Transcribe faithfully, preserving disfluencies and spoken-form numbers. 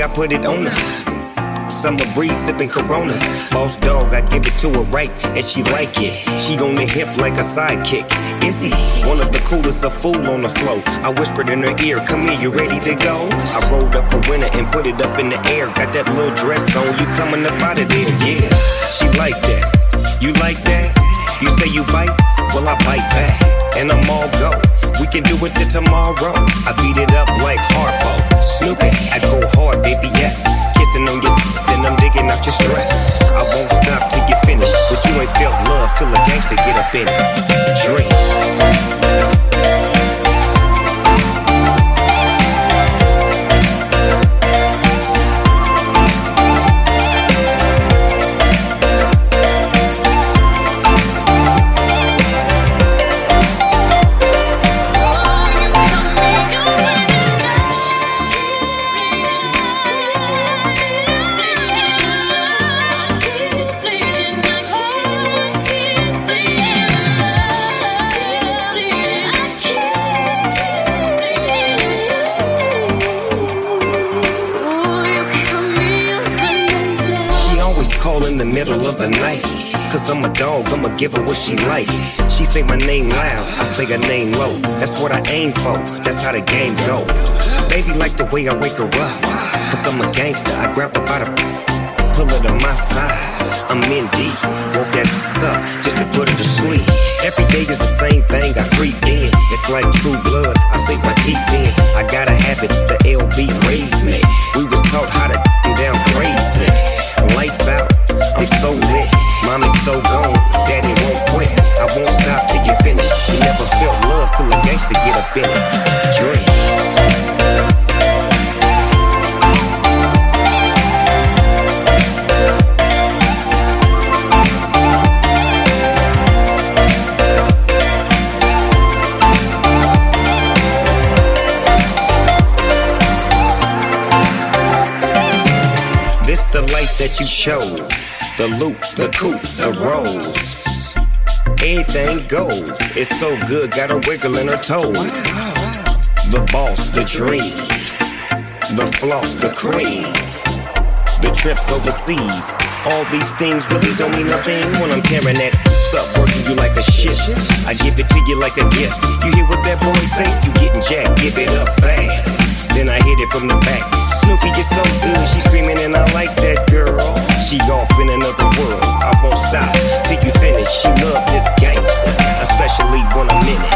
I put it on her. Summer breeze sipping Coronas. Boss dog, I give it to her right, and she like it. She on the hip like a sidekick. Izzy, one of the coolest, a fool on the floor. I whispered in her ear, come here, you ready to go? I rolled up a winner and put it up in the air. Got that little dress on, you coming up out of there, yeah. She like that, you like that? You say you bite, well I bite back, and I'm all go. We can do it till tomorrow. I beat it up like Harpo. Snoopy, I go hard, baby, yes. Kissing on your then I'm digging out your stress. I won't stop till you finish, but you ain't felt love till a gangster get up in it. Dream. In the middle of the night, cause I'm a dog, I'ma give her what she like. She say my name loud, I say her name low. That's what I aim for, that's how the game go. Baby like the way I wake her up, cause I'm a gangster, I grab her by the pull her to my side. I'm in deep, woke that up just to put her to sleep. Every day is the same thing, I creep in. It's like true blood, I sink my teeth in. I gotta have it, the L B raised me. We was taught how to down crazy. Lights out, I'm so lit, mommy's so gone, daddy won't quit. I won't stop till you finish. You never felt love till a gangster get up in it. Dream. This the life that you chose. The loop, the coupe, the rose. Anything goes. It's so good, got her wiggling her toes. The boss, the dream. The floss, the cream. The trips overseas. All these things really don't mean nothing when I'm carrying that up, working you like a shit. I give it to you like a gift. You hear what that boy say? You getting jacked, give it up fast. Then I hit it from the back. Snoopy is so good, she screaming and I like that girl. She off in another world, I won't stop till you finish. She love this gangster, especially when I'm in it.